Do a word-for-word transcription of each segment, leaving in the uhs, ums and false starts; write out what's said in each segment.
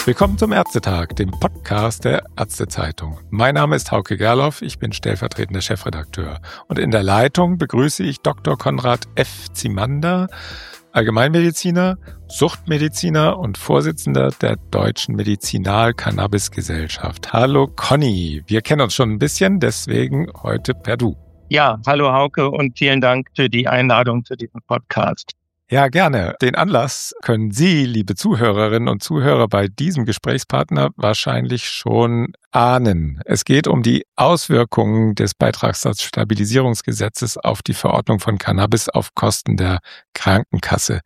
Willkommen zum Ärztetag, dem Podcast der Ärztezeitung. Mein Name ist Hauke Gerloff, ich bin stellvertretender Chefredakteur. Und in der Leitung begrüße ich Doktor Konrad F. Zimander, Allgemeinmediziner, Suchtmediziner und Vorsitzender der Deutschen Medizinal-Cannabis-Gesellschaft. Hallo Conny, wir kennen uns schon ein bisschen, deswegen heute per Du. Ja, hallo Hauke und vielen Dank für die Einladung zu diesem Podcast. Ja, gerne. Den Anlass können Sie, liebe Zuhörerinnen und Zuhörer, bei diesem Gesprächspartner wahrscheinlich schon ahnen. Es geht um die Auswirkungen des Beitragssatzstabilisierungsgesetzes auf die Verordnung von Cannabis auf Kosten der Krankenkasse.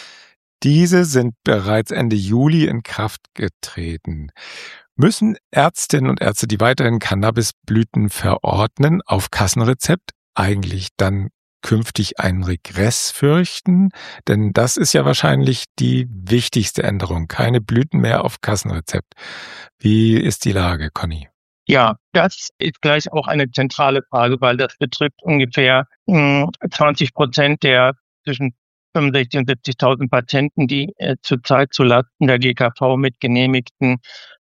Diese sind bereits Ende Juli in Kraft getreten. Müssen Ärztinnen und Ärzte, die weiterhin Cannabisblüten verordnen, auf Kassenrezept eigentlich dann künftig einen Regress fürchten? Denn das ist ja wahrscheinlich die wichtigste Änderung. Keine Blüten mehr auf Kassenrezept. Wie ist die Lage, Conny? Ja, das ist gleich auch eine zentrale Frage, weil das betrifft ungefähr mh, zwanzig Prozent der zwischen fünfundsechzig und siebzigtausend Patienten, die äh, zurzeit zulasten der G K V mit genehmigten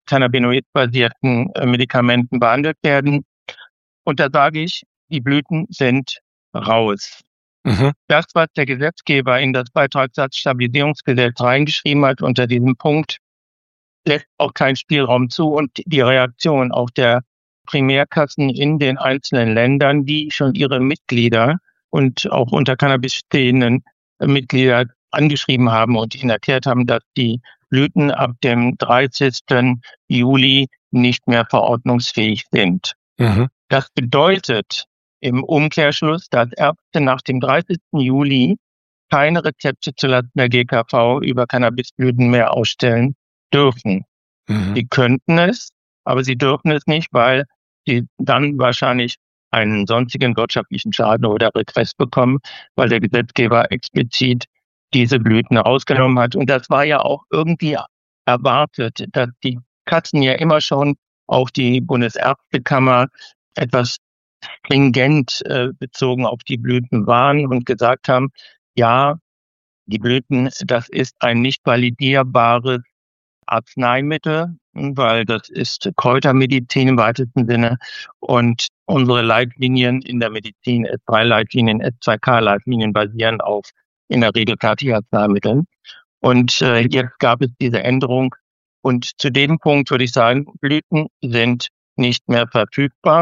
cannabinoid-basierten äh, Medikamenten behandelt werden. Und da sage ich, die Blüten sind raus. Mhm. Das, was der Gesetzgeber in das Beitragssatzstabilisierungsgesetz reingeschrieben hat unter diesem Punkt, lässt auch keinen Spielraum zu. Und die Reaktion auch der Primärkassen in den einzelnen Ländern, die schon ihre Mitglieder und auch unter Cannabis stehenden Mitglieder angeschrieben haben und ihnen erklärt haben, dass die Blüten ab dem dreißigsten Juli nicht mehr verordnungsfähig sind. Mhm. Das bedeutet im Umkehrschluss, dass Ärzte nach dem dreißigsten Juli keine Rezepte zulasten der G K V über Cannabisblüten mehr ausstellen dürfen. Mhm. Sie könnten es, aber sie dürfen es nicht, weil sie dann wahrscheinlich einen sonstigen wirtschaftlichen Schaden oder Regress bekommen, weil der Gesetzgeber explizit diese Blüten rausgenommen hat. Und das war ja auch irgendwie erwartet, dass die Kassen ja immer schon, auch die Bundesärztekammer, etwas stringent äh, bezogen auf die Blüten waren und gesagt haben, ja, die Blüten, das ist ein nicht validierbares Arzneimittel, weil das ist Kräutermedizin im weitesten Sinne und unsere Leitlinien in der Medizin, S drei Leitlinien, S zwei K Leitlinien basieren auf in der Regel Fertigarzneimitteln. Und äh, jetzt gab es diese Änderung und zu dem Punkt würde ich sagen, Blüten sind nicht mehr verfügbar.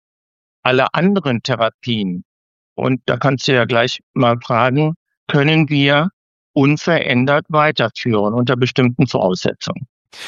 Alle anderen Therapien, und da kannst du ja gleich mal fragen, können wir unverändert weiterführen unter bestimmten Voraussetzungen.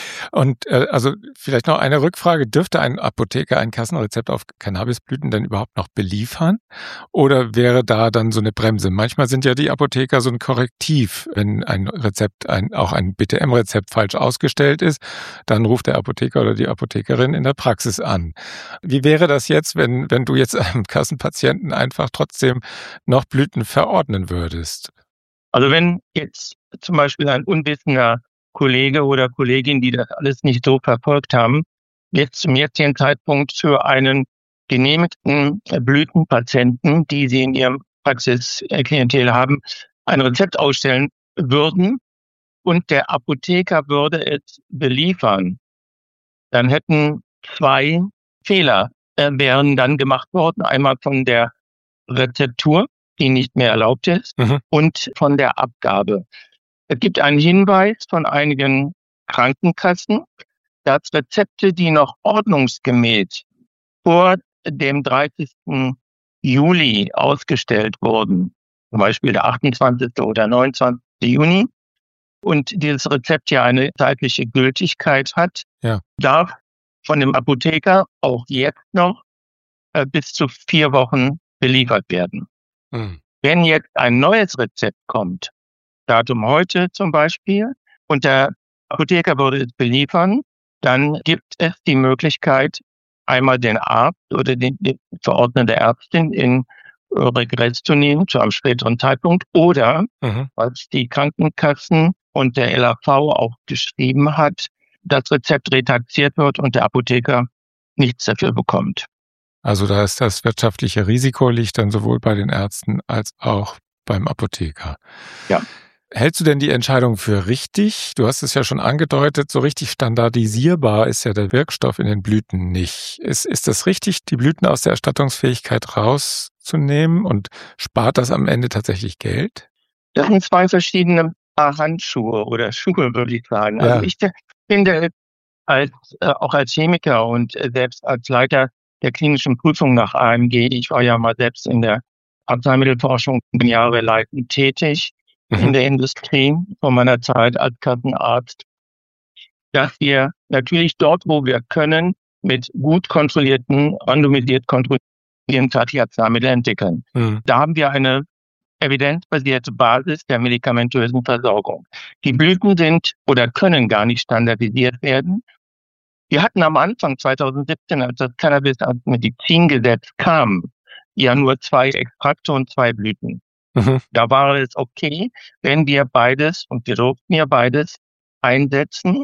Und äh, also vielleicht noch eine Rückfrage. Dürfte ein Apotheker ein Kassenrezept auf Cannabisblüten denn überhaupt noch beliefern? Oder wäre da dann so eine Bremse? Manchmal sind ja die Apotheker so ein Korrektiv. Wenn ein Rezept, ein, auch ein B T M-Rezept falsch ausgestellt ist, dann ruft der Apotheker oder die Apothekerin in der Praxis an. Wie wäre das jetzt, wenn, wenn du jetzt einem Kassenpatienten einfach trotzdem noch Blüten verordnen würdest? Also wenn jetzt zum Beispiel ein unwissender Kollege oder Kollegin, die das alles nicht so verfolgt haben, jetzt zum jetzigen Zeitpunkt für einen genehmigten Blütenpatienten, die sie in ihrem Praxisklientel haben, ein Rezept ausstellen würden und der Apotheker würde es beliefern, dann hätten zwei Fehler äh, wären dann gemacht worden. Einmal von der Rezeptur, die nicht mehr erlaubt ist, mhm. und von der Abgabe. Es gibt einen Hinweis von einigen Krankenkassen, dass Rezepte, die noch ordnungsgemäß vor dem dreißigsten Juli ausgestellt wurden, zum Beispiel der achtundzwanzigste oder neunundzwanzigste Juni, und dieses Rezept ja eine zeitliche Gültigkeit hat, ja. darf von dem Apotheker auch jetzt noch äh, bis zu vier Wochen beliefert werden. Mhm. Wenn jetzt ein neues Rezept kommt, Datum heute zum Beispiel, und der Apotheker würde es beliefern, dann gibt es die Möglichkeit, einmal den Arzt oder den, die verordnete Ärztin in Regress zu nehmen zu einem späteren Zeitpunkt oder, mhm. was die Krankenkassen und der L A V auch geschrieben hat, das Rezept retaxiert wird und der Apotheker nichts dafür bekommt. Also da ist das wirtschaftliche Risiko liegt dann sowohl bei den Ärzten als auch beim Apotheker. Ja. Hältst du denn die Entscheidung für richtig? Du hast es ja schon angedeutet, so richtig standardisierbar ist ja der Wirkstoff in den Blüten nicht. Ist, ist das richtig, die Blüten aus der Erstattungsfähigkeit rauszunehmen, und spart das am Ende tatsächlich Geld? Das sind zwei verschiedene Paar Handschuhe oder Schuhe, würde ich sagen. Ja. Also ich finde, als, äh, auch als Chemiker und äh, selbst als Leiter der klinischen Prüfung nach A M G, ich war ja mal selbst in der Arzneimittelforschung Jahre leitend tätig, Mhm. in der Industrie von meiner Zeit als Kassenarzt, dass wir natürlich dort, wo wir können, mit gut kontrollierten, randomisiert kontrollierten Fertigarzneimittel entwickeln. Mhm. Da haben wir eine evidenzbasierte Basis der medikamentösen Versorgung. Die Blüten sind oder können gar nicht standardisiert werden. Wir hatten am Anfang zweitausendsiebzehn, als das Cannabis als Medizingesetz kam, ja nur zwei Extrakte und zwei Blüten. Mhm. Da war es okay, wenn wir beides, und wir durften ja beides, einsetzen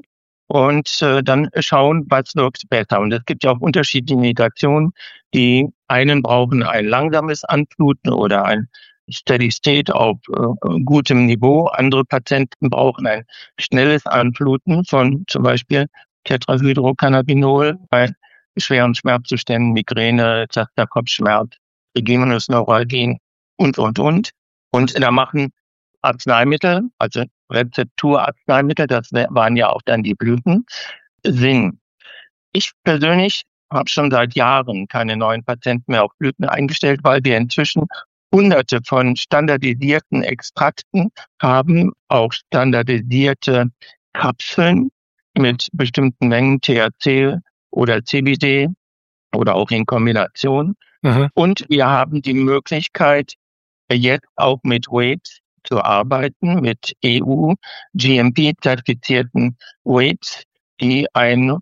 und äh, dann schauen, was wirkt besser. Und es gibt ja auch unterschiedliche Indikationen. Die einen brauchen ein langsames Anfluten oder ein Steady State auf äh, gutem Niveau. Andere Patienten brauchen ein schnelles Anfluten von zum Beispiel Tetrahydrocannabinol bei schweren Schmerzzuständen, Migräne, Clusterkopfschmerz, Trigeminus neuralgien und, und, und. Und da machen Arzneimittel, also Rezepturarzneimittel, das waren ja auch dann die Blüten, Sinn. Ich persönlich habe schon seit Jahren keine neuen Patienten mehr auf Blüten eingestellt, weil wir inzwischen hunderte von standardisierten Extrakten haben, auch standardisierte Kapseln mit bestimmten Mengen T H C oder C B D oder auch in Kombination. Mhm. Und wir haben die Möglichkeit, jetzt auch mit Weights zu arbeiten, mit E U-G M P-zertifizierten Weights, die einen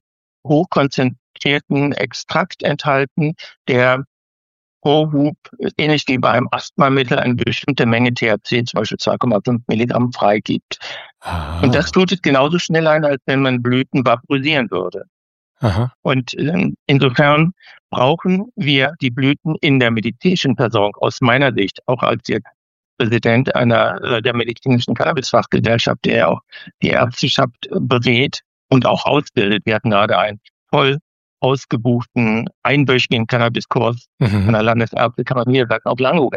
hochkonzentrierten Extrakt enthalten, der pro Hub, ähnlich wie beim Asthmamittel, eine bestimmte Menge T H C, zum Beispiel zwei Komma fünf Milligramm, freigibt. Aha. Und das flutet genauso schnell ein, als wenn man Blüten vaporisieren würde. Aha. Und äh, insofern brauchen wir die Blüten in der medizinischen Versorgung aus meiner Sicht, auch als jetzt Präsident einer äh, der medizinischen Cannabisfachgesellschaft, der auch die Ärzteschaft berät und auch ausbildet. Wir hatten gerade einen voll ausgebuchten einwöchigen Cannabiskurs Mhm. an der Landesärztekammer Niedersachsen auf Langeoog.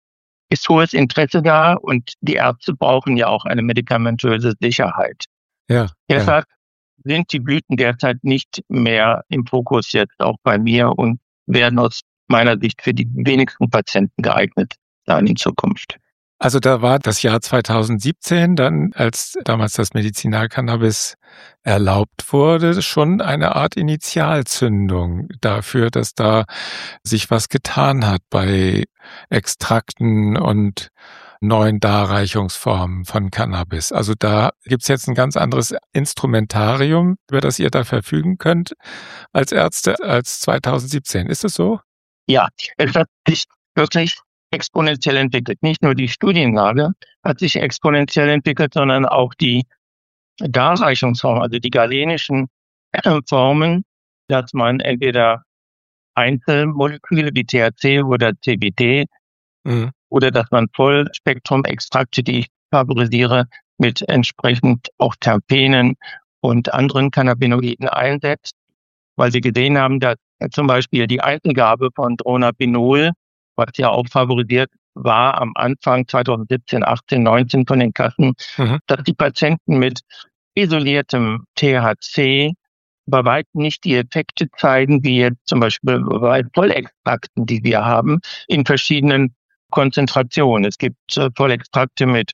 Ist hohes Interesse da und die Ärzte brauchen ja auch eine medikamentöse Sicherheit. Ja. Deshalb sind die Blüten derzeit nicht mehr im Fokus jetzt auch bei mir und werden aus meiner Sicht für die wenigsten Patienten geeignet sein in Zukunft. Also da war das Jahr zweitausendsiebzehn, dann, als damals das Medizinalcannabis erlaubt wurde, schon eine Art Initialzündung dafür, dass da sich was getan hat bei Extrakten und neuen Darreichungsformen von Cannabis. Also da gibt's jetzt ein ganz anderes Instrumentarium, über das ihr da verfügen könnt als Ärzte, als zweitausendsiebzehn. Ist es so? Ja, es hat sich wirklich exponentiell entwickelt. Nicht nur die Studienlage hat sich exponentiell entwickelt, sondern auch die Darreichungsformen, also die galenischen Formen, dass man entweder Einzelmoleküle wie T H C oder C B D Mhm. oder dass man Vollspektrum-Extrakte, die ich favorisiere, mit entsprechend auch Terpenen und anderen Cannabinoiden einsetzt, weil wir gesehen haben, dass zum Beispiel die Einzelgabe von Dronabinol, was ja auch favorisiert war am Anfang zweitausendsiebzehn, achtzehn, neunzehn von den Kassen, Mhm. dass die Patienten mit isoliertem T H C bei weitem nicht die Effekte zeigen, wie jetzt zum Beispiel bei Vollextrakten, die wir haben, in verschiedenen Konzentrationen. Es gibt äh, Vollextrakte mit,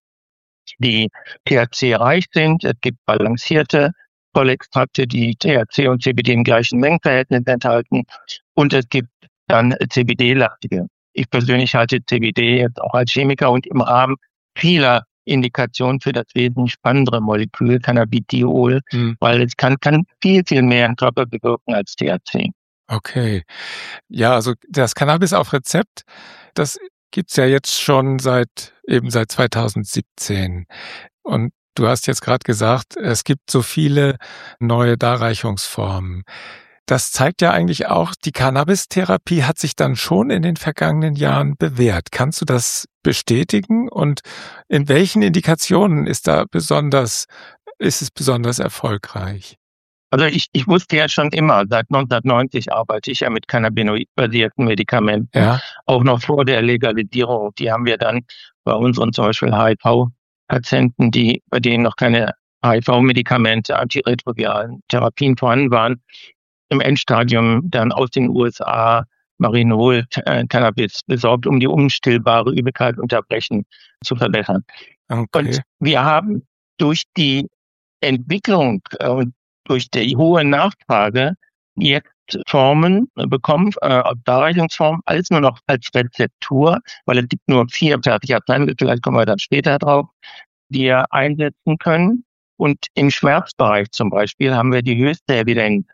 die T H C-reich sind. Es gibt balancierte Vollextrakte, die T H C und C B D im gleichen Mengenverhältnis enthalten. Und es gibt dann C B D-lastige. Ich persönlich halte C B D jetzt auch als Chemiker und im Rahmen vieler Indikationen für das wesentlich spannendere Molekül Cannabidiol, Mhm. weil es kann, kann viel, viel mehr im Körper bewirken als T H C. Okay. Ja, also das Cannabis auf Rezept, das gibt's ja jetzt schon seit eben seit zweitausendsiebzehn. Und du hast jetzt gerade gesagt, es gibt so viele neue Darreichungsformen. das zeigt ja eigentlich auch, die Cannabis-Therapie hat sich dann schon in den vergangenen Jahren bewährt. Kannst du das bestätigen? Und in welchen Indikationen ist da besonders, ist es besonders erfolgreich? Also ich, ich wusste ja schon immer, seit neunzehnhundertneunzig arbeite ich ja mit cannabinoid-basierten Medikamenten, Ja. auch noch vor der Legalisierung. Die haben wir dann bei unseren zum Beispiel H I V-Patienten, die, bei denen noch keine H I V-Medikamente, antiretroviralen Therapien vorhanden waren, im Endstadium dann aus den U S A Marinol äh, Cannabis besorgt, um die unstillbare Übelkeit unterbrechen zu verbessern. Okay. Und wir haben durch die Entwicklung äh, und durch die hohe Nachfrage jetzt Formen bekommen, äh, Darreichungsformen, alles nur noch als Rezeptur, weil es gibt nur vier fertige Arzneimittel, vielleicht kommen wir dann später drauf, die wir einsetzen können. Und im Schmerzbereich zum Beispiel haben wir die höchste Evidenz.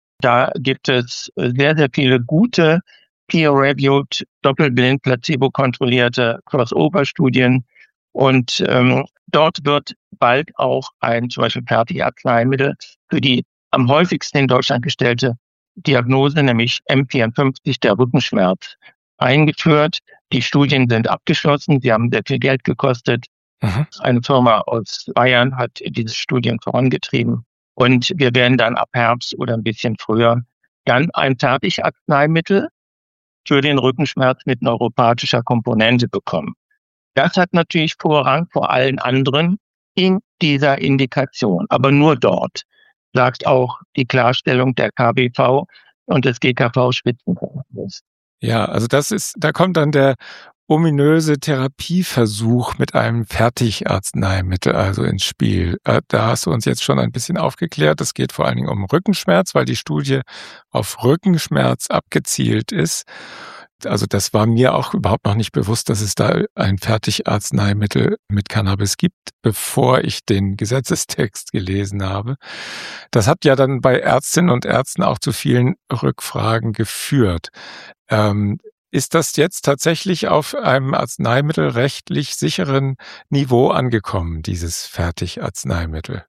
Da gibt es sehr, sehr viele gute, peer-reviewed, doppelblind, placebo-kontrollierte Crossover-Studien. Und ähm, dort wird bald auch ein zum Beispiel Fertigarzneimittel für die am häufigsten in Deutschland gestellte Diagnose, nämlich M vierundfünfzig, der Rückenschmerz, eingeführt. Die Studien sind abgeschlossen, sie haben sehr viel Geld gekostet. Mhm. Eine Firma aus Bayern hat diese Studien vorangetrieben. Und wir werden dann ab Herbst oder ein bisschen früher dann ein Fertigarzneimittel für den Rückenschmerz mit neuropathischer Komponente bekommen. Das hat natürlich Vorrang vor allen anderen in dieser Indikation, aber nur dort, sagt auch die Klarstellung der K B V und des G K V-Spitzenverbandes. Ja, also das ist, da kommt dann der ominöse Therapieversuch mit einem Fertigarzneimittel also ins Spiel. Da hast du uns jetzt schon ein bisschen aufgeklärt. Es geht vor allen Dingen um Rückenschmerz, weil die Studie auf Rückenschmerz abgezielt ist. Also das war mir auch überhaupt noch nicht bewusst, dass es da ein Fertigarzneimittel mit Cannabis gibt, bevor ich den Gesetzestext gelesen habe. Das hat ja dann bei Ärztinnen und Ärzten auch zu vielen Rückfragen geführt. Ähm, Ist das jetzt tatsächlich auf einem arzneimittelrechtlich sicheren Niveau angekommen, dieses Fertigarzneimittel?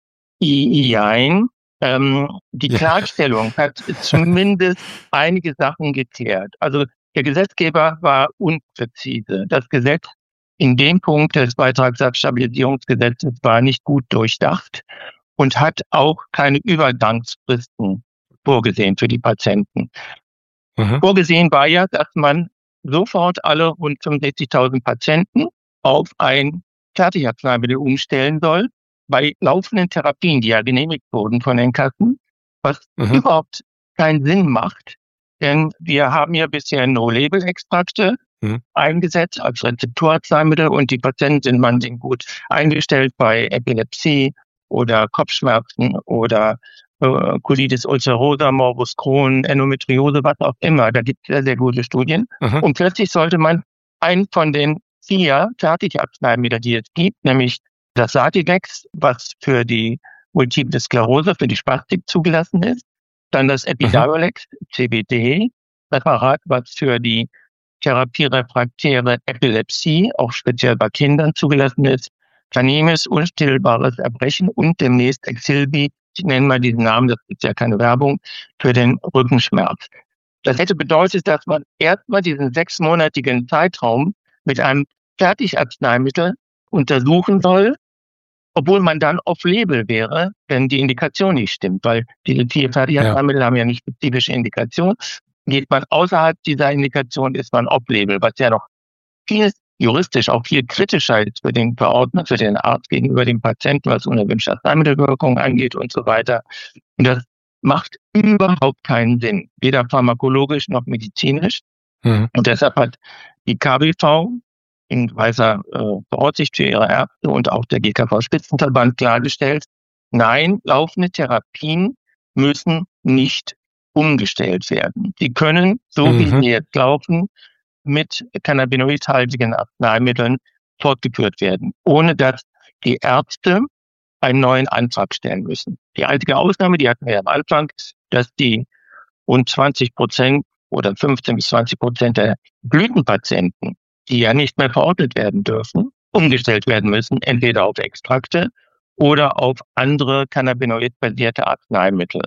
Jein. Ähm, die Ja. Klarstellung hat zumindest einige Sachen geklärt. Also der Gesetzgeber war unpräzise. Das Gesetz in dem Punkt des Beitragssatzstabilisierungsgesetzes war nicht gut durchdacht und hat auch keine Übergangsfristen vorgesehen für die Patienten. Mhm. Vorgesehen war ja, dass man sofort alle rund fünfundsechzigtausend Patienten auf ein Fertigarzneimittel umstellen soll, bei laufenden Therapien, die ja genehmigt wurden von den Kassen, was Mhm. überhaupt keinen Sinn macht. Denn wir haben ja bisher No-Label-Extrakte Mhm. eingesetzt als Rezepturarzneimittel und die Patienten sind manchmal gut eingestellt bei Epilepsie oder Kopfschmerzen oder äh, Colitis ulcerosa, Morbus Crohn, Endometriose, was auch immer. Da gibt es sehr, sehr gute Studien. Mhm. Und plötzlich sollte man einen von den vier Fertigarzneimitteln, die es gibt, nämlich das Sativex, was für die Multiple Sklerose, für die Spastik zugelassen ist, dann das Epidiolex, C B D, Präparat, was für die therapierefraktäre Epilepsie, auch speziell bei Kindern zugelassen ist, Canimes, unstillbares Erbrechen und demnächst Exilbi, ich nenne mal diesen Namen, das ist ja keine Werbung, für den Rückenschmerz. Das hätte bedeutet, dass man erstmal diesen sechsmonatigen Zeitraum mit einem Fertigarzneimittel untersuchen soll, obwohl man dann off-label wäre, wenn die Indikation nicht stimmt, weil diese vier Fertigarzneimittel ja. haben ja nicht spezifische Indikation. Geht man außerhalb dieser Indikation, ist man off-label, was ja noch viel juristisch auch viel kritischer ist für den Verordner, für den Arzt gegenüber dem Patienten, was unerwünschte Arzneimittelwirkung angeht und so weiter. Und das macht überhaupt keinen Sinn, weder pharmakologisch noch medizinisch. Mhm. Und deshalb hat die K B V in weiser äh, Voraussicht für ihre Ärzte und auch der G K V-Spitzenverband klargestellt, nein, laufende Therapien müssen nicht umgestellt werden. Die können, so mhm. wie sie jetzt laufen, mit cannabinoidhaltigen Arzneimitteln fortgeführt werden, ohne dass die Ärzte einen neuen Antrag stellen müssen. Die einzige Ausnahme, die hatten wir am Anfang, dass die rund zwanzig Prozent oder fünfzehn bis zwanzig Prozent der Blütenpatienten, die ja nicht mehr verordnet werden dürfen, umgestellt werden müssen, entweder auf Extrakte oder auf andere cannabinoid-basierte Arzneimittel.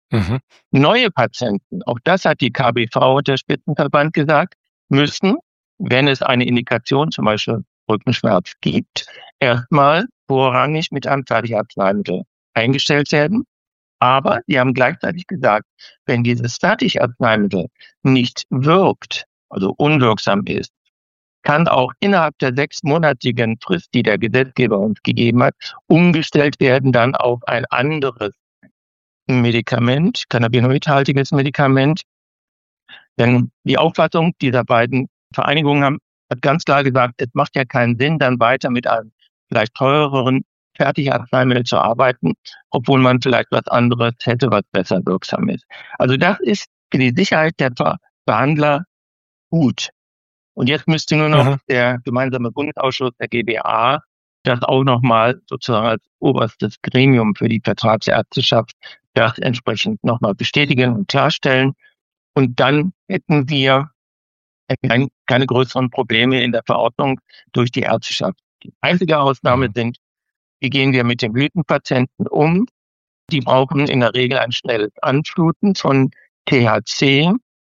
Mhm. Neue Patienten, auch das hat die K B V, der Spitzenverband, gesagt, müssen, wenn es eine Indikation, zum Beispiel Rückenschmerz gibt, erstmal vorrangig mit einem Fertigarzneimittel eingestellt werden. Aber sie haben gleichzeitig gesagt, wenn dieses Fertigarzneimittel nicht wirkt, also unwirksam ist, kann auch innerhalb der sechsmonatigen Frist, die der Gesetzgeber uns gegeben hat, umgestellt werden dann auf ein anderes Medikament, cannabinoidhaltiges Medikament. Denn die Auffassung dieser beiden Vereinigungen haben, hat ganz klar gesagt, es macht ja keinen Sinn, dann weiter mit einem vielleicht teureren Fertigarzneimittel zu arbeiten, obwohl man vielleicht was anderes hätte, was besser wirksam ist. Also das ist für die Sicherheit der Behandler gut. Und jetzt müsste nur noch Mhm. der gemeinsame Bundesausschuss der G B A das auch nochmal sozusagen als oberstes Gremium für die Vertragsärzteschaft das entsprechend nochmal bestätigen und klarstellen. Und dann hätten wir kein, keine größeren Probleme in der Verordnung durch die Ärzteschaft. Die einzige Ausnahme Mhm. sind, wie gehen wir mit den Blütenpatienten um? Die brauchen in der Regel ein schnelles Anfluten von T H C.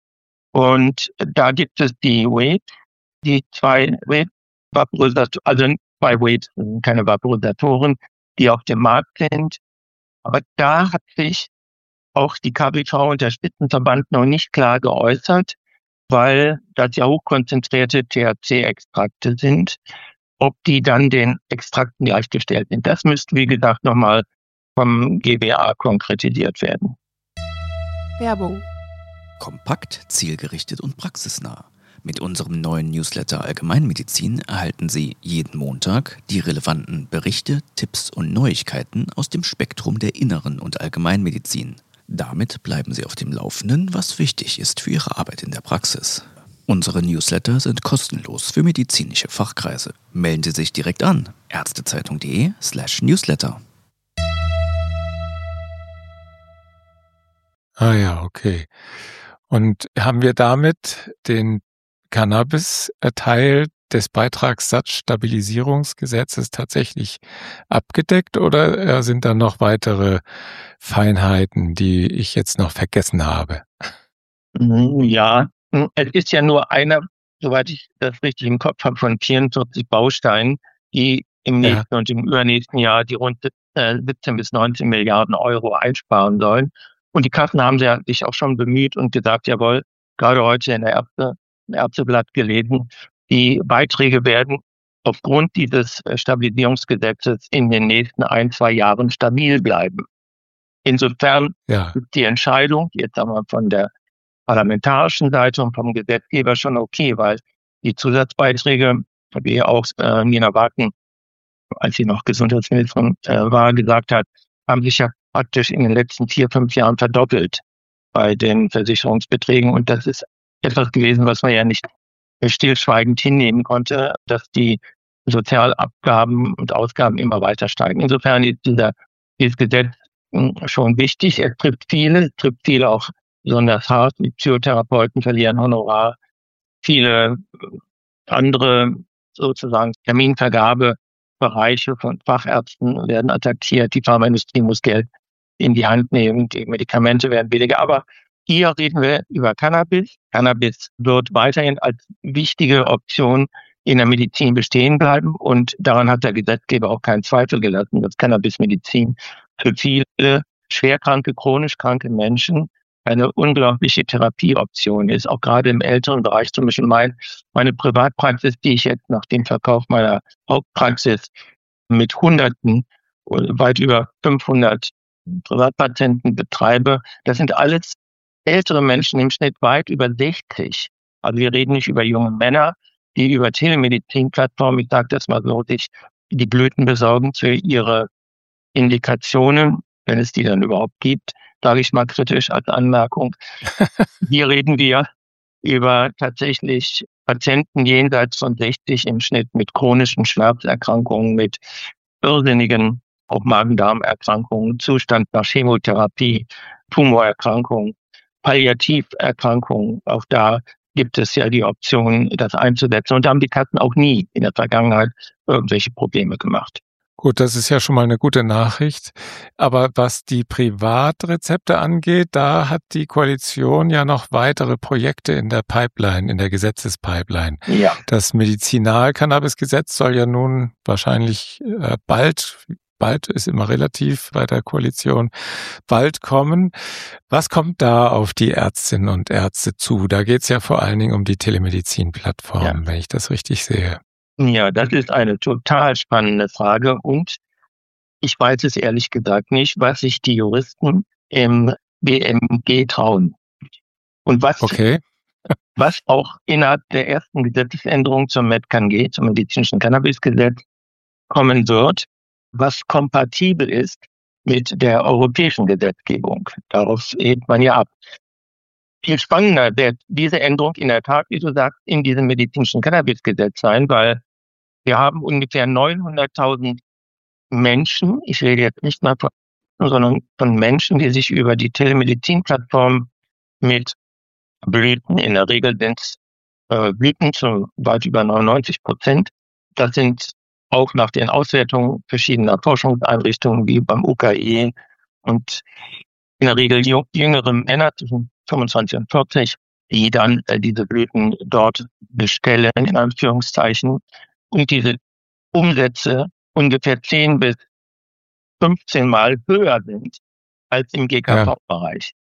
Und da gibt es die Weight, die zwei Weight-Vaporisatoren, also zwei Weight, keine Vaporisatoren, die auf dem Markt sind. Aber da hat sich auch die K B V und der Spitzenverband noch nicht klar geäußert, weil das ja hochkonzentrierte T H C-Extrakte sind, ob die dann den Extrakten gleichgestellt sind. Das müsste, wie gesagt, nochmal vom G B A konkretisiert werden. Werbung. Kompakt, zielgerichtet und praxisnah. Mit unserem neuen Newsletter Allgemeinmedizin erhalten Sie jeden Montag die relevanten Berichte, Tipps und Neuigkeiten aus dem Spektrum der Inneren und Allgemeinmedizin. Damit bleiben Sie auf dem Laufenden, was wichtig ist für Ihre Arbeit in der Praxis. Unsere Newsletter sind kostenlos für medizinische Fachkreise. Melden Sie sich direkt an. ärztezeitung.de slash Newsletter. Ah ja, okay. Und haben wir damit den Cannabis-Teil des Beitragssatzstabilisierungsgesetzes tatsächlich abgedeckt oder sind da noch weitere Feinheiten, die ich jetzt noch vergessen habe? Ja, es ist ja nur einer, soweit ich das richtig im Kopf habe, von vierundvierzig Bausteinen, die im nächsten ja. und im übernächsten Jahr die rund siebzehn bis neunzehn Milliarden Euro einsparen sollen. Und die Kassen haben ja sich auch schon bemüht und gesagt, jawohl, gerade heute in der Ärzte, im Ärzteblatt gelesen, die Beiträge werden aufgrund dieses Stabilisierungsgesetzes in den nächsten ein, zwei Jahren stabil bleiben. Insofern ja. ist die Entscheidung, jetzt sagen wir von der parlamentarischen Seite und vom Gesetzgeber schon okay, weil die Zusatzbeiträge, wie auch äh, Nina Wagen, als sie noch Gesundheitsministerin äh, war, gesagt hat, haben sich ja praktisch in den letzten vier, fünf Jahren verdoppelt bei den Versicherungsbeträgen. Und das ist etwas gewesen, was man ja nicht stillschweigend hinnehmen konnte, dass die Sozialabgaben und Ausgaben immer weiter steigen. Insofern ist dieser, dieses Gesetz schon wichtig. Es trifft viele, es trifft viele auch besonders hart. Die Psychotherapeuten verlieren Honorar. Viele andere sozusagen Terminvergabebereiche von Fachärzten werden attackiert. Die Pharmaindustrie muss Geld in die Hand nehmen. Die Medikamente werden billiger. Aber hier reden wir über Cannabis. Cannabis wird weiterhin als wichtige Option in der Medizin bestehen bleiben. Und daran hat der Gesetzgeber auch keinen Zweifel gelassen, dass Cannabismedizin für viele schwerkranke, chronisch kranke Menschen eine unglaubliche Therapieoption ist, auch gerade im älteren Bereich. Zum Beispiel mein, meine Privatpraxis, die ich jetzt nach dem Verkauf meiner Hauptpraxis mit Hunderten, weit über fünfhundert Privatpatienten betreibe, das sind alles ältere Menschen, im Schnitt weit über sechzig. Also wir reden nicht über junge Männer, die über Telemedizin-Plattformen, ich sage das mal so, sich die Blüten besorgen für ihre Indikationen, wenn es die dann überhaupt gibt, sage ich mal kritisch als Anmerkung. Hier reden wir über tatsächlich Patienten jenseits von sechzig im Schnitt mit chronischen Schmerzerkrankungen, mit irrsinnigen auch Magen-Darm-Erkrankungen, Zustand nach Chemotherapie, Tumorerkrankungen, Palliativerkrankungen. Auch da gibt es ja die Option, das einzusetzen. Und da haben die Kassen auch nie in der Vergangenheit irgendwelche Probleme gemacht. Gut, das ist ja schon mal eine gute Nachricht. Aber was die Privatrezepte angeht, da hat die Koalition ja noch weitere Projekte in der Pipeline, in der Gesetzespipeline. Ja. Das Medizinal-Cannabis-Gesetz soll ja nun wahrscheinlich äh, bald, bald ist immer relativ bei der Koalition, bald kommen. Was kommt da auf die Ärztinnen und Ärzte zu? Da geht's ja vor allen Dingen um die Telemedizin-Plattform, Ja. wenn ich das richtig sehe. Ja, das ist eine total spannende Frage und ich weiß es ehrlich gesagt nicht, was sich die Juristen im B M G trauen. Und was, Okay. was auch innerhalb der ersten Gesetzesänderung zum MedCanG, zum medizinischen Cannabisgesetz, kommen wird, was kompatibel ist mit der europäischen Gesetzgebung. Darauf hebt man ja ab. Viel spannender wird diese Änderung in der Tat, wie du sagst, in diesem medizinischen Cannabisgesetz sein, weil wir haben ungefähr neunhunderttausend Menschen, ich rede jetzt nicht mal von, sondern von Menschen, die sich über die Telemedizin-Plattform mit Blüten, in der Regel sind es äh, Blüten zu weit über neunundneunzig Prozent. Das sind auch nach den Auswertungen verschiedener Forschungseinrichtungen wie beim U K I und in der Regel jüngere Männer zwischen fünfundzwanzig und vierzig, die dann äh, diese Blüten dort bestellen, in Anführungszeichen, und diese Umsätze ungefähr zehn bis fünfzehn Mal höher sind als im G K V-Bereich. Ja.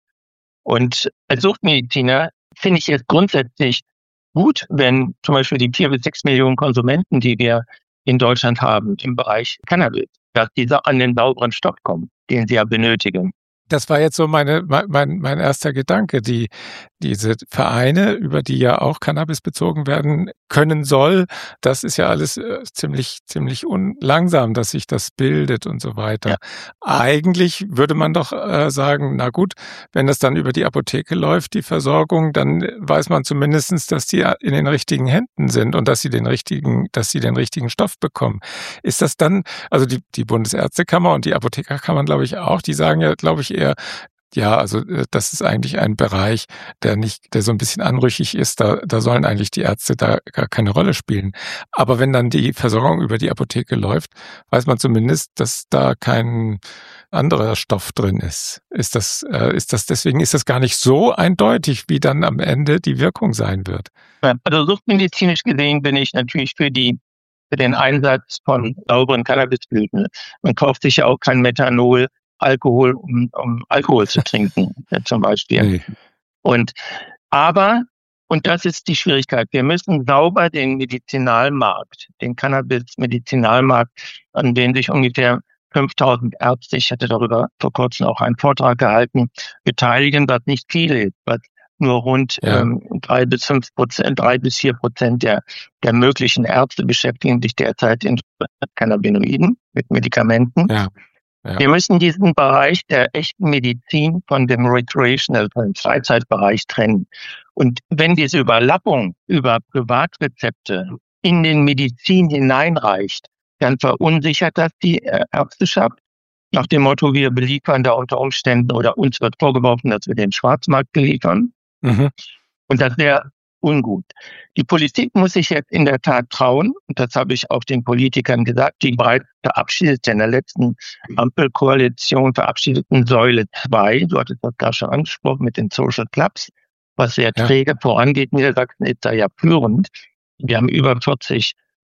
Und als Suchtmediziner finde ich es grundsätzlich gut, wenn zum Beispiel die vier bis sechs Millionen Konsumenten, die wir in Deutschland haben im Bereich Cannabis, dass diese an den sauberen Stoff kommen, den sie ja benötigen. Das war jetzt so meine, mein, mein erster Gedanke. Die, diese Vereine, über die ja auch Cannabis bezogen werden können soll, das ist ja alles äh, ziemlich, ziemlich langsam, dass sich das bildet und so weiter. Ja. Eigentlich würde man doch äh, sagen, na gut, wenn das dann über die Apotheke läuft, die Versorgung, dann weiß man zumindestens, dass die in den richtigen Händen sind und dass sie den richtigen, dass sie den richtigen Stoff bekommen. Ist das dann, also die, die Bundesärztekammer und die Apothekerkammer, glaube ich auch, die sagen ja, glaube ich, eher, ja, also das ist eigentlich ein Bereich, der nicht, der so ein bisschen anrüchig ist, da, da sollen eigentlich die Ärzte da gar keine Rolle spielen. Aber wenn dann die Versorgung über die Apotheke läuft, weiß man zumindest, dass da kein anderer Stoff drin ist. Ist das, äh, ist das, deswegen ist das gar nicht so eindeutig, wie dann am Ende die Wirkung sein wird. Also suchtmedizinisch gesehen bin ich natürlich für die, für den Einsatz von sauberen Cannabisblüten. Man kauft sich ja auch kein Methanol, Alkohol, um, um Alkohol zu trinken, zum Beispiel. Nee. Und, aber, und das ist die Schwierigkeit, wir müssen sauber den Medizinalmarkt, den Cannabis-Medizinalmarkt, an den sich ungefähr fünftausend Ärzte, ich hatte darüber vor kurzem auch einen Vortrag gehalten, beteiligen, was nicht viel ist, was nur rund ja. ähm, drei bis fünf Prozent, drei bis vier Prozent der, der möglichen Ärzte beschäftigen sich derzeit in Cannabinoiden, mit Medikamenten. Ja. Ja. Wir müssen diesen Bereich der echten Medizin von dem Recreational, von dem Freizeitbereich trennen. Und wenn diese Überlappung über Privatrezepte in den Medizin hineinreicht, dann verunsichert das die Ärzteschaft nach dem Motto, wir beliefern da unter Umständen oder uns wird vorgeworfen, dass wir den Schwarzmarkt beliefern. Mhm. Und das wäre ungut. Die Politik muss sich jetzt in der Tat trauen, und das habe ich auch den Politikern gesagt, die bereits verabschiedete in der letzten Ampelkoalition verabschiedeten Säule zwei, du hattest das da schon angesprochen mit den Social Clubs, was sehr ja. träge vorangeht. Niedersachsen ist da ja führend. Wir haben über vierzig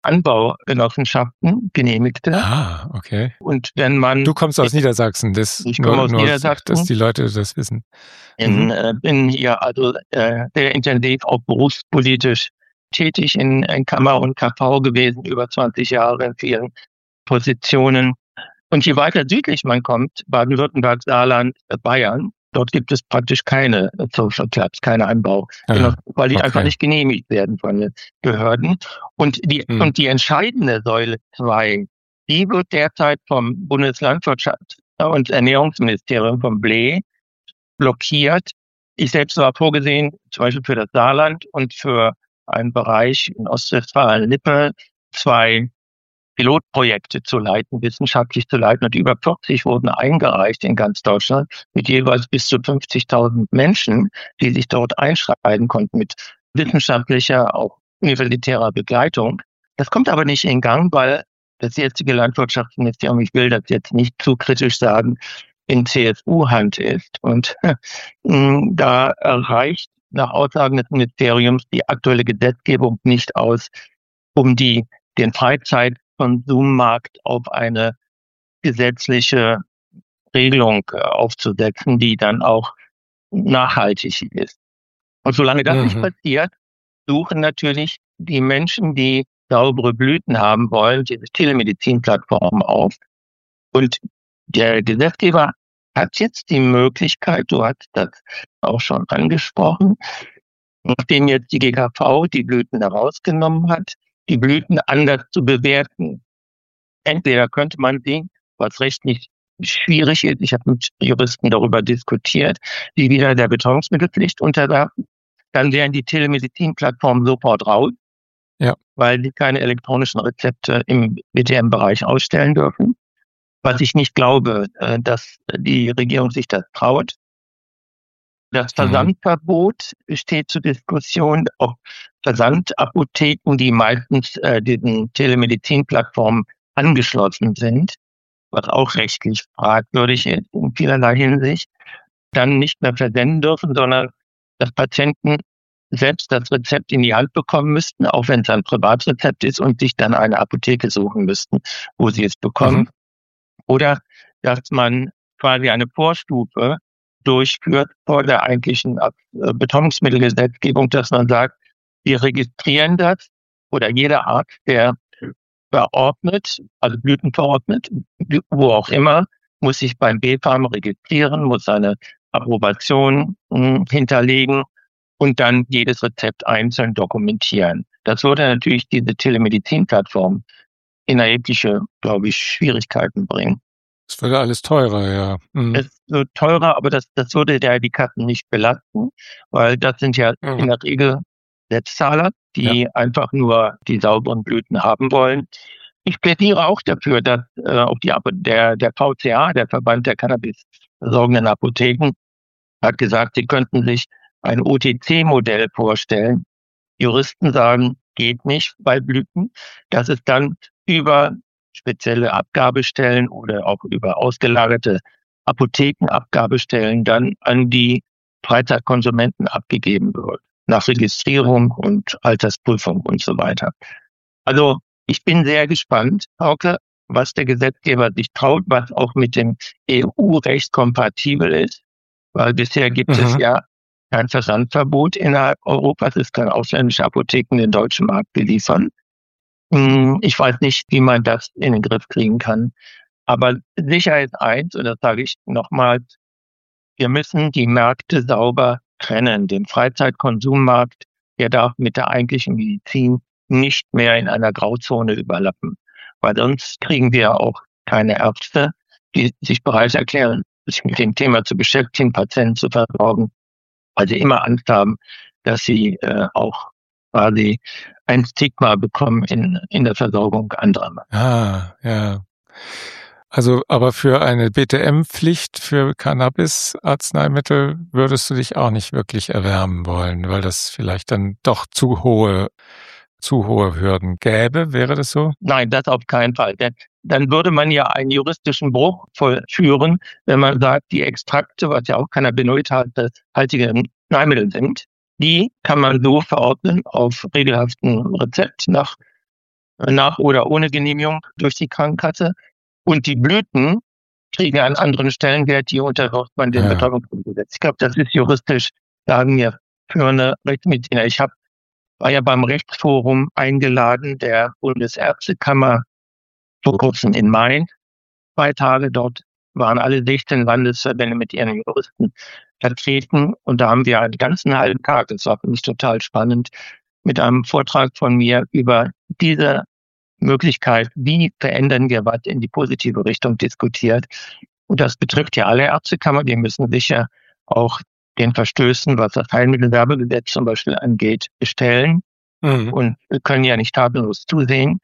Anbaugenossenschaften, genehmigte. Ah, okay. Und wenn man... Du kommst aus Niedersachsen, das ich komme aus nur, Niedersachsen. Dass die Leute das wissen. In, äh, bin hier also äh, sehr intensiv auch berufspolitisch tätig in, in Kammer und K V gewesen, über zwanzig Jahre in vielen Positionen. Und je weiter südlich man kommt, Baden-Württemberg, Saarland, Bayern, dort gibt es praktisch keine Social Clubs, keine Anbau, ja, weil die okay. einfach nicht genehmigt werden von den Behörden. Und die, hm. und die entscheidende Säule zwei, die wird derzeit vom Bundeslandwirtschafts- und Ernährungsministerium, vom B L E, blockiert. Ich selbst war vorgesehen, zum Beispiel für das Saarland und für einen Bereich in Ostwestfalen-Lippe, zwei Pilotprojekte zu leiten, wissenschaftlich zu leiten. Und über vierzig wurden eingereicht in ganz Deutschland mit jeweils bis zu fünfzigtausend Menschen, die sich dort einschreiben konnten mit wissenschaftlicher, auch universitärer Begleitung. Das kommt aber nicht in Gang, weil das jetzige Landwirtschaftsministerium, ich will das jetzt nicht zu kritisch sagen, in C S U-Hand ist. Und da reicht nach Aussagen des Ministeriums die aktuelle Gesetzgebung nicht aus, um die, den Freizeitkonsummarkt auf eine gesetzliche Regelung aufzusetzen, die dann auch nachhaltig ist. Und solange das mhm. nicht passiert, suchen natürlich die Menschen, die saubere Blüten haben wollen, diese Telemedizin-Plattformen auf. Und der Gesetzgeber hat jetzt die Möglichkeit, du hast das auch schon angesprochen, nachdem jetzt die G K V die Blüten herausgenommen hat, die Blüten anders zu bewerten. Entweder könnte man sie, was rechtlich schwierig ist, ich habe mit Juristen darüber diskutiert, die wieder der Betäubungsmittelpflicht unterwerfen, dann wären die Telemedizin-Plattformen sofort raus, ja. weil sie keine elektronischen Rezepte im B T M-Bereich ausstellen dürfen. Was ich nicht glaube, dass die Regierung sich das traut. Das Versandverbot steht zur Diskussion. Auch Versandapotheken, die meistens äh, diesen Telemedizin-Plattformen angeschlossen sind, was auch rechtlich fragwürdig ist in vielerlei Hinsicht, dann nicht mehr versenden dürfen, sondern dass Patienten selbst das Rezept in die Hand bekommen müssten, auch wenn es ein Privatrezept ist, und sich dann eine Apotheke suchen müssten, wo sie es bekommen. Mhm. Oder dass man quasi eine Vorstufe durchführt vor der eigentlichen Betäubungsmittelgesetzgebung, dass man sagt, wir registrieren das, oder jeder Arzt, der verordnet, also Blüten verordnet, wo auch immer, muss sich beim B fam registrieren, muss seine Approbation mh, hinterlegen und dann jedes Rezept einzeln dokumentieren. Das würde natürlich diese Telemedizin-Plattform in erhebliche, glaube ich, Schwierigkeiten bringen. Das würde alles teurer, ja. Mhm. Es wird teurer, aber das, das würde ja die Kassen nicht belasten, weil das sind ja mhm. in der Regel Selbstzahler, die ja. einfach nur die sauberen Blüten haben wollen. Ich plädiere auch dafür, dass äh, auch die, der, der V C A, der Verband der Cannabis-versorgenden Apotheken, hat gesagt, sie könnten sich ein O T C-Modell vorstellen. Juristen sagen, geht nicht bei Blüten, dass es dann über spezielle Abgabestellen oder auch über ausgelagerte Apothekenabgabestellen dann an die Freizeitkonsumenten abgegeben wird, nach Registrierung und Altersprüfung und so weiter. Also ich bin sehr gespannt, Hauke, was der Gesetzgeber sich traut, was auch mit dem E U-Recht kompatibel ist, weil bisher gibt mhm. es ja kein Versandverbot innerhalb Europas, es können ausländische Apotheken den deutschen Markt beliefern. Ich weiß nicht, wie man das in den Griff kriegen kann. Aber sicher ist eins, und das sage ich nochmal, wir müssen die Märkte sauber trennen. Den Freizeitkonsummarkt, der darf mit der eigentlichen Medizin nicht mehr in einer Grauzone überlappen. Weil sonst kriegen wir auch keine Ärzte, die sich bereit erklären, sich mit dem Thema zu beschäftigen, Patienten zu versorgen, weil sie immer Angst haben, dass sie äh, auch quasi ein Stigma bekommen in, in der Versorgung anderer. Ah, ja. Also, aber für eine B T M-Pflicht für Cannabis-Arzneimittel würdest du dich auch nicht wirklich erwärmen wollen, weil das vielleicht dann doch zu hohe, zu hohe Hürden gäbe. Wäre das so? Nein, das auf keinen Fall. Denn dann würde man ja einen juristischen Bruch vollführen, wenn man sagt, die Extrakte, was ja auch cannabinoidhaltige Arzneimittel sind, die kann man so verordnen auf regelhaften Rezept nach, nach oder ohne Genehmigung durch die Krankenkasse. Und die Blüten kriegen einen anderen Stellenwert, die unterwirft man dem ja. Betäubungsmittelgesetz. Ich glaube, das ist juristisch, sagen wir, für eine Rechtsmediziner. Ich hab, war ja beim Rechtsforum eingeladen der Bundesärztekammer vor kurzem in Mainz. Zwei Tage dort waren alle sechzehn Landesverbände mit ihren Juristen vertreten. Und da haben wir einen ganzen halben Tag, das war für mich total spannend, mit einem Vortrag von mir über diese Möglichkeit, wie verändern wir was in die positive Richtung diskutiert. Und das betrifft ja alle Ärztekammer. Die müssen sicher auch den Verstößen, was das Heilmittelwerbegesetz zum Beispiel angeht, stellen. Mhm. Und wir können ja nicht tatenlos zusehen.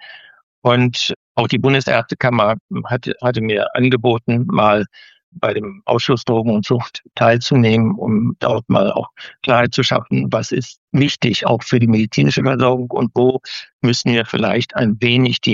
Und auch die Bundesärztekammer hatte, hatte mir angeboten, mal bei dem Ausschuss Drogen und Sucht teilzunehmen, um dort mal auch Klarheit zu schaffen, was ist wichtig auch für die medizinische Versorgung und wo müssen wir vielleicht ein wenig die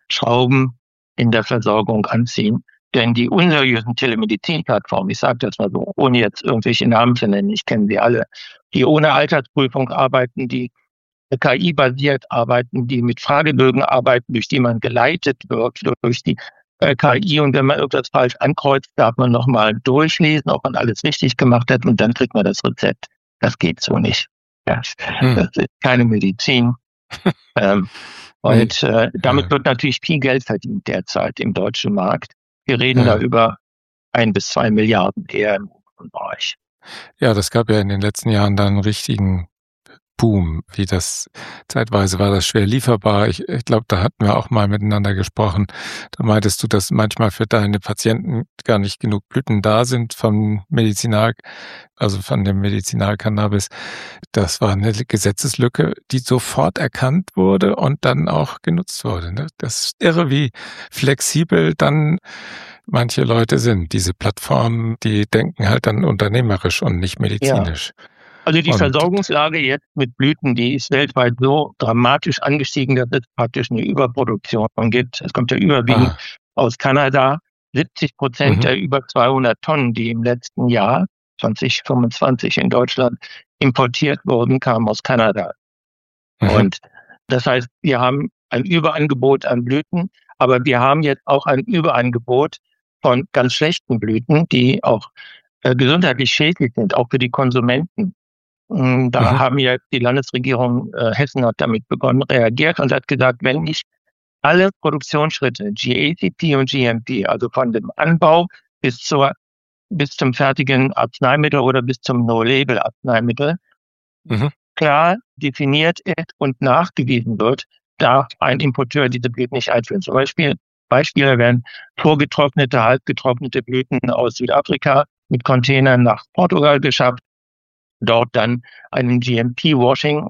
Schrauben in der Versorgung anziehen. Denn die unseriösen Telemedizin-Plattformen, ich sage das mal so, ohne jetzt irgendwelche Namen zu nennen, ich kenne sie alle, die ohne Altersprüfung arbeiten, die K I-basiert arbeiten, die mit Fragebögen arbeiten, durch die man geleitet wird, durch die äh, K I. Und wenn man irgendwas falsch ankreuzt, darf man nochmal durchlesen, ob man alles richtig gemacht hat, und dann kriegt man das Rezept. Das geht so nicht. Das, hm. das ist keine Medizin. ähm, und äh, damit ja. wird natürlich viel Geld verdient derzeit im deutschen Markt. Wir reden ja. da über ein bis zwei Milliarden eher im oberen Bereich. Ja, das gab ja in den letzten Jahren dann einen richtigen Boom, wie das, zeitweise war das schwer lieferbar. Ich, ich glaube, da hatten wir auch mal miteinander gesprochen. Da meintest du, dass manchmal für deine Patienten gar nicht genug Blüten da sind vom Medizinal, also von dem Medizinalcannabis. Das war eine Gesetzeslücke, die sofort erkannt wurde und dann auch genutzt wurde. Ne? Das ist irre, wie flexibel dann manche Leute sind. Diese Plattformen, die denken halt dann unternehmerisch und nicht medizinisch. Ja. Also die Und Versorgungslage jetzt mit Blüten, die ist weltweit so dramatisch angestiegen, dass es praktisch eine Überproduktion gibt. Es kommt ja überwiegend ah. aus Kanada. siebzig Prozent mhm. der über zweihundert Tonnen, die im letzten Jahr zwanzig fünfundzwanzig in Deutschland importiert wurden, kamen aus Kanada. Mhm. Und das heißt, wir haben ein Überangebot an Blüten, aber wir haben jetzt auch ein Überangebot von ganz schlechten Blüten, die auch äh, gesundheitlich schädlich sind, auch für die Konsumenten. Da mhm. haben ja die Landesregierung äh, Hessen hat damit begonnen, reagiert und hat gesagt, wenn ich alle Produktionsschritte, G A C P und G M P, also von dem Anbau bis zur bis zum fertigen Arzneimittel oder bis zum No-Label-Arzneimittel mhm. klar definiert ist und nachgewiesen wird, darf ein Importeur diese Blüten nicht einführen. Zum Beispiel Beispiele wären vorgetrocknete, halbgetrocknete Blüten aus Südafrika mit Containern nach Portugal geschafft, dort dann einen G M P-Washing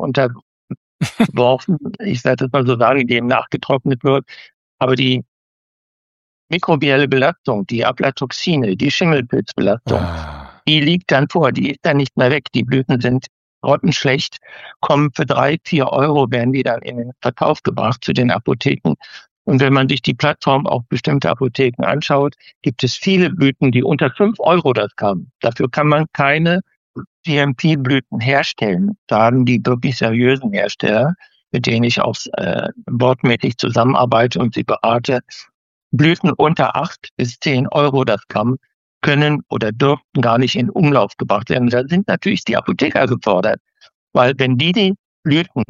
unterworfen, ich sage das mal so sagen, dem nachgetrocknet wird. Aber die mikrobielle Belastung, die Aflatoxine, die Schimmelpilzbelastung, ah. die liegt dann vor, die ist dann nicht mehr weg. Die Blüten sind grottenschlecht, kommen für drei, vier Euro, werden die dann in den Verkauf gebracht zu den Apotheken. Und wenn man sich die Plattform auf bestimmte Apotheken anschaut, gibt es viele Blüten, die unter fünf Euro das kamen. Dafür kann man keine G M P-Blüten herstellen, sagen die wirklich seriösen Hersteller, mit denen ich auch äh, wortmäßig zusammenarbeite und sie berate. Blüten unter acht bis zehn Euro das Gramm können oder dürften gar nicht in Umlauf gebracht werden. Da sind natürlich die Apotheker gefordert, weil wenn die die Blüten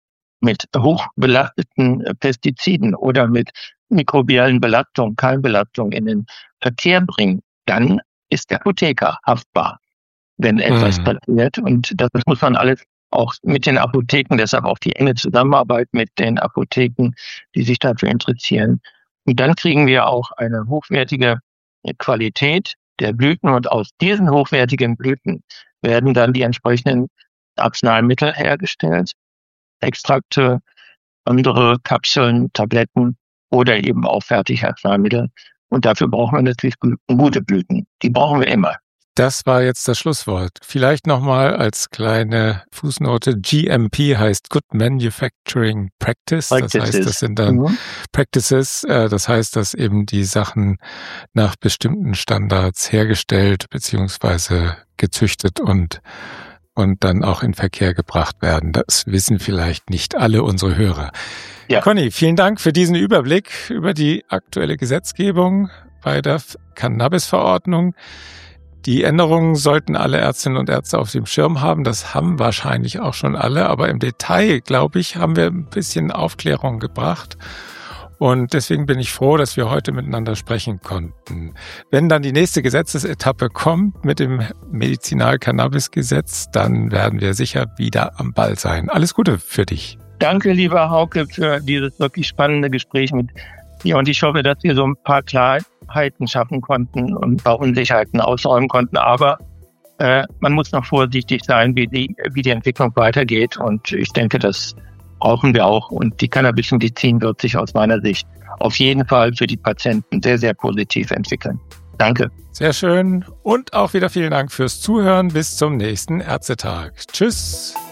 mit hochbelasteten Pestiziden oder mit mikrobiellen Belastungen, Keimbelastung in den Verkehr bringen, dann ist der Apotheker haftbar, wenn etwas mhm. passiert. Und das muss man alles auch mit den Apotheken, deshalb auch die enge Zusammenarbeit mit den Apotheken, die sich dafür interessieren. Und dann kriegen wir auch eine hochwertige Qualität der Blüten und aus diesen hochwertigen Blüten werden dann die entsprechenden Arzneimittel hergestellt, Extrakte, andere Kapseln, Tabletten oder eben auch Fertigarzneimittel. Und dafür brauchen wir natürlich gute Blüten. Die brauchen wir immer. Das war jetzt das Schlusswort. Vielleicht nochmal als kleine Fußnote. G M P heißt Good Manufacturing Practice. Das heißt, das sind dann mhm. Practices. Das heißt, dass eben die Sachen nach bestimmten Standards hergestellt beziehungsweise gezüchtet und und dann auch in Verkehr gebracht werden. Das wissen vielleicht nicht alle unsere Hörer. Ja. Conny, vielen Dank für diesen Überblick über die aktuelle Gesetzgebung bei der Cannabis-Verordnung. Die Änderungen sollten alle Ärztinnen und Ärzte auf dem Schirm haben. Das haben wahrscheinlich auch schon alle. Aber im Detail, glaube ich, haben wir ein bisschen Aufklärung gebracht. Und deswegen bin ich froh, dass wir heute miteinander sprechen konnten. Wenn dann die nächste Gesetzesetappe kommt mit dem Medizinal-Cannabis-Gesetz, dann werden wir sicher wieder am Ball sein. Alles Gute für dich. Danke, lieber Hauke, für dieses wirklich spannende Gespräch mit dir. Und ich hoffe, dass wir so ein paar Klarheiten schaffen konnten und ein paar Unsicherheiten ausräumen konnten. Aber äh, man muss noch vorsichtig sein, wie die, wie die Entwicklung weitergeht. Und ich denke, das brauchen wir auch. Und die Cannabis-Medizin wird sich aus meiner Sicht auf jeden Fall für die Patienten sehr, sehr positiv entwickeln. Danke. Sehr schön. Und auch wieder vielen Dank fürs Zuhören. Bis zum nächsten Ärztetag. Tschüss.